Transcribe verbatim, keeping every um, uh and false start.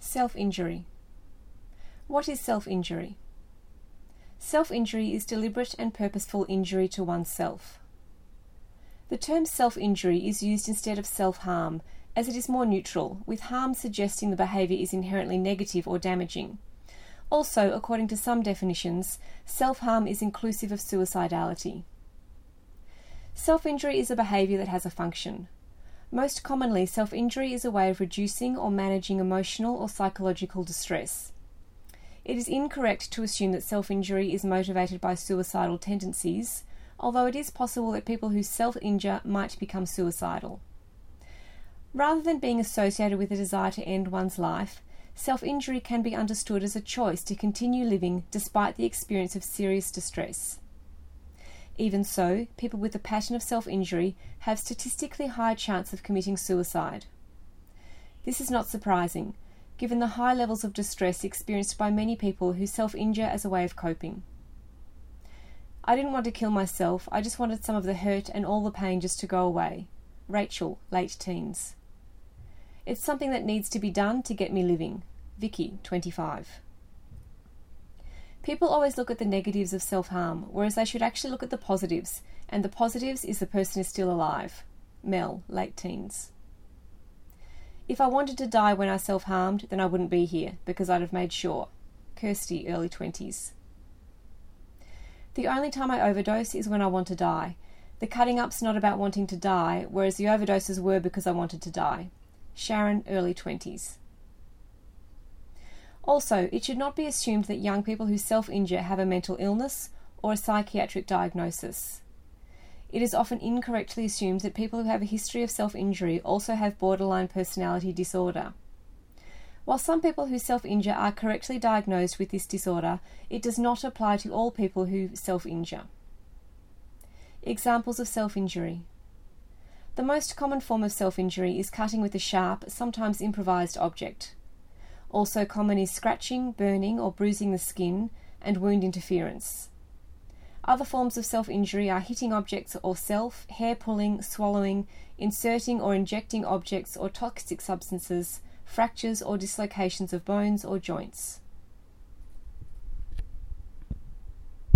Self-injury. What is self-injury? Self-injury is deliberate and purposeful injury to oneself. The term self-injury is used instead of self-harm, as it is more neutral, with harm suggesting the behaviour is inherently negative or damaging. Also, according to some definitions, self-harm is inclusive of suicidality. Self-injury is a behaviour that has a function. Most commonly, self-injury is a way of reducing or managing emotional or psychological distress. It is incorrect to assume that self-injury is motivated by suicidal tendencies, although it is possible that people who self-injure might become suicidal. Rather than being associated with a desire to end one's life, self-injury can be understood as a choice to continue living despite the experience of serious distress. Even so, people with a pattern of self-injury have statistically higher chance of committing suicide. This is not surprising, given the high levels of distress experienced by many people who self-injure as a way of coping. I didn't want to kill myself, I just wanted some of the hurt and all the pain just to go away. Rachel, late teens. It's something that needs to be done to get me living. Vicky, twenty-five. People always look at the negatives of self-harm, whereas they should actually look at the positives, and the positives is the person is still alive. Mel, late teens. If I wanted to die when I self-harmed, then I wouldn't be here, because I'd have made sure. Kirsty, early twenties. The only time I overdose is when I want to die. The cutting up's not about wanting to die, whereas the overdoses were because I wanted to die. Sharon, early twenties. Also, it should not be assumed that young people who self-injure have a mental illness or a psychiatric diagnosis. It is often incorrectly assumed that people who have a history of self-injury also have borderline personality disorder. While some people who self-injure are correctly diagnosed with this disorder, it does not apply to all people who self-injure. Examples of self-injury. The most common form of self-injury is cutting with a sharp, sometimes improvised object. Also common is scratching, burning or bruising the skin, and wound interference. Other forms of self-injury are hitting objects or self, hair pulling, swallowing, inserting or injecting objects or toxic substances, fractures or dislocations of bones or joints.